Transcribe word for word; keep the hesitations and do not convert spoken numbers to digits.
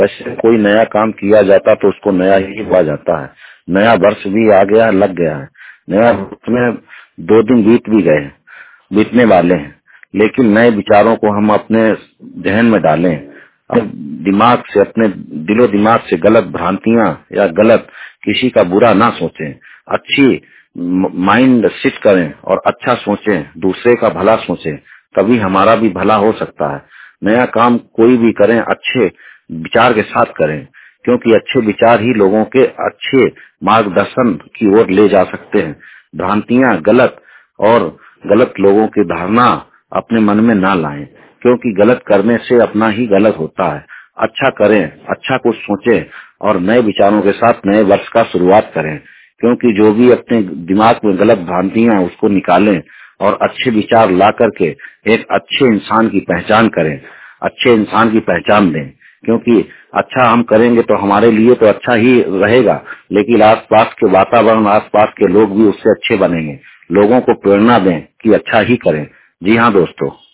वैसे कोई नया काम किया जाता तो उसको नया ही हुआ जाता है। नया वर्ष भी आ गया, लग गया है। नया वर्ष में दो दिन बीत भी गए, बीतने वाले हैं, लेकिन नए विचारों को हम अपने जहन में डालें, अपने दिमाग से, अपने दिलो दिमाग से गलत भ्रांतियां या गलत किसी का बुरा ना सोचें, अच्छी माइंड सेट करें और अच्छा सोचें, दूसरे का भला सोचें, तभी हमारा भी भला हो सकता है। नया काम कोई भी करें अच्छे विचार के साथ करें, क्योंकि अच्छे विचार ही लोगों के अच्छे मार्गदर्शन की ओर ले जा सकते हैं। भ्रांतियां, गलत और गलत लोगों की धारणा अपने मन में ना लाएं, क्योंकि गलत करने से अपना ही गलत होता है। अच्छा करें, अच्छा कुछ सोचें और नए विचारों के साथ नए वर्ष का शुरुआत करें, क्योंकि जो भी अपने दिमाग में गलत भ्रांतियां उसको निकालें और अच्छे विचार ला करके एक अच्छे इंसान की पहचान करें, अच्छे इंसान की पहचान दें। क्योंकि अच्छा हम करेंगे तो हमारे लिए तो अच्छा ही रहेगा, लेकिन आसपास के वातावरण, आसपास के लोग भी उससे अच्छे बनेंगे। लोगों को प्रेरणा दें कि अच्छा ही करें। जी हाँ दोस्तों।